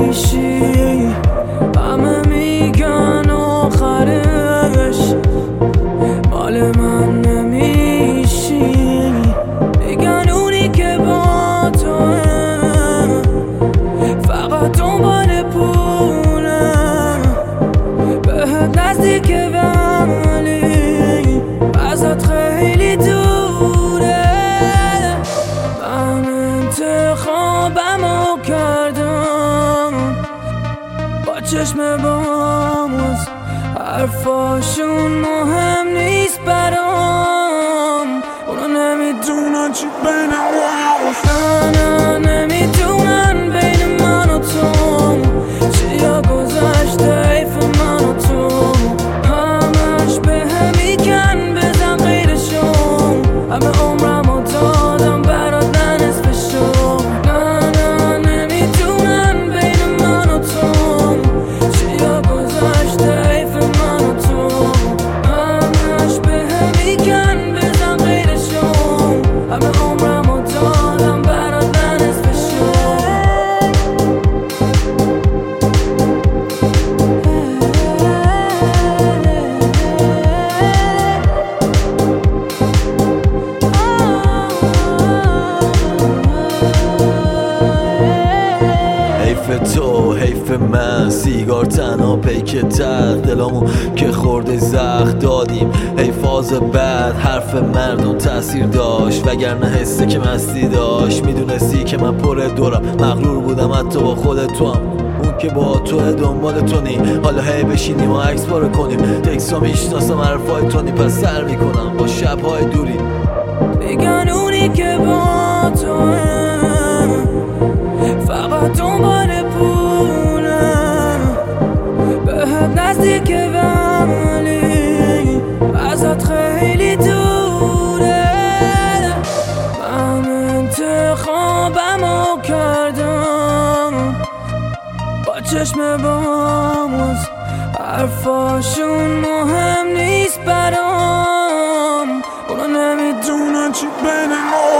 نمیشی، همه میگن آخرش مال من نمیشی، میگن اونی که با توه فقط دنبال پوله، بهت نزدیکه ولی ازت خیلی دوره. من انتخابمو کردم با چشم باز، حرفاشون مهم نیست برام، اونا نمیدونن چی بین ما، نمیدونن بین من و تو چیا گذشته، حیف من و تو، همش به هم میگن بزن غیرشون، همه عمرمو دادم برات نصفشو. نه نمیدونن بین من و تو چیا گذشته، حیف من و تو، همش به هم میگن بزن غیرشون، همه عمرمو دادم برات نصفشو. حیف تو حیف من، سیگار تنها پیک تخت، دلامو که خورده زخم دادیم، حیفاز بعد حرف مردم تاثیر داشت، وگرنه حسه که مستی داشت، میدونستی که من پر دورم، مغرور بودم حتی با خود تو هم، اون که با تو دنبال تونی، حالا هی بشینیم و عکس پاره کنیم، تکسا میشناسم حرفای تونی، پس سر میکنم با شبهای دوری، میگن اونی که با توه فقط دنبال پوله، بهت نزدیکه ولی ازت خیلی دوره. من انتخابمو کردم با چشم باز، حرفاشون مهم نیست برام، اونا نمیدونن چی بین ما.